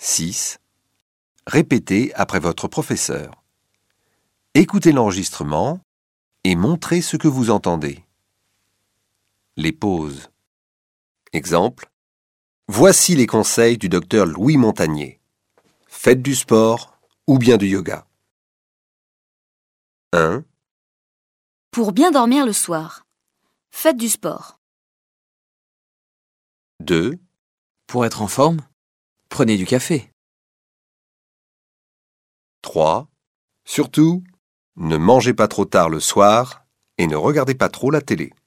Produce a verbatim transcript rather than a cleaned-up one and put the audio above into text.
six. Répétez après votre professeur. Écoutez l'enregistrement et montrez ce que vous entendez. Les pauses. Exemple. Voici les conseils du docteur Louis Montagnier. Faites du sport ou bien du yoga. un. Pour bien dormir le soir, faites du sport. deux. Pour être en forme, prenez du café. trois. Surtout, ne mangez pas trop tard le soir et ne regardez pas trop la télé.